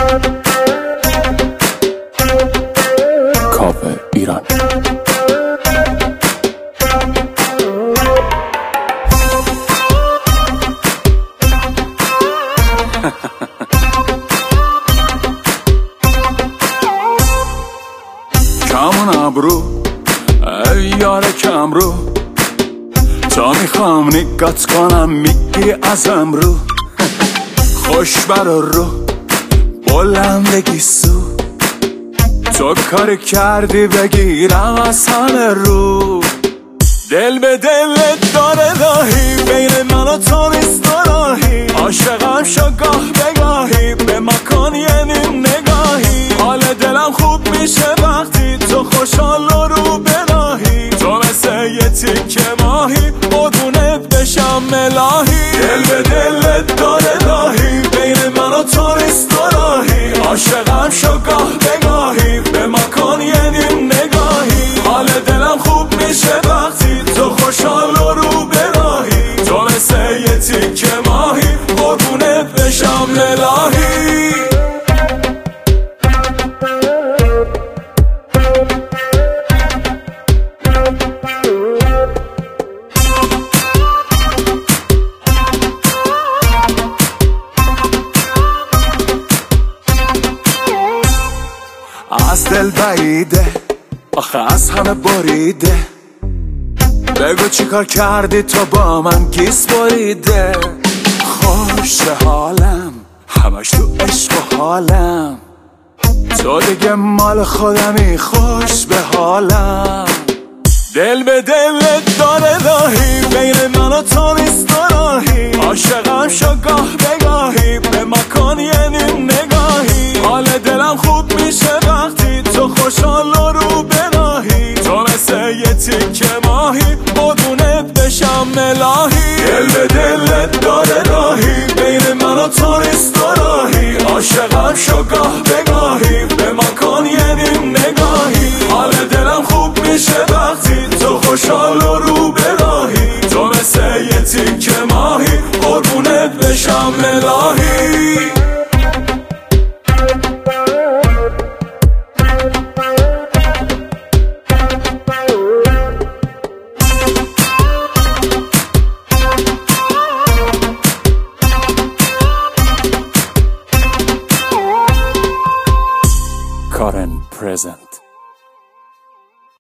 کافه ایران. کمون ابرو ای یار کم رو، تا میخوام نگات کنم میگیری ازم رو. خوش برا رو بلندگی سو، تو کار کردی بگیرم از همه رو. دل به دلت داره راهی، بین من و تو نیست راهی. عاشقم شو گاه بگاهی، به مکان یعنی نگاهی. حال دلم خوب میشه وقتی تو خوشحال رو بناهی. تو مثل یه تیکه ماهی، قربونت بشم الهی. دل به دلت داره راهی، بین من و تو نیست راهی. عاشقم شو گاه بگاهی، به مکان یعنی نگاهی. حال دلم خوب میشه وقتی تو خوشحال رو براهی. تو مثل یه تیکه ماهی، قربونت بشم الهی. از دل بعیده آخه از همه بریده. بگو چی کار کردی تو با من گیس بریده. خوش حالم همش تو عشق و حالم، تو دیگه مال خودمی خوش به حالم. دل به دلت داره راهی، بین من و تو نیست راهی. عاشقم شو گاه بگاهی، به مکان یعنی نگاهی. حال دلم خوب میشه وقتی تو خوشحال رو براهی. تو مثل یه تیکه ماهی، قربونت بشم الهی. دل به دلت داره راهی، بین من و تو نیست راهی. عاشقم شو گاه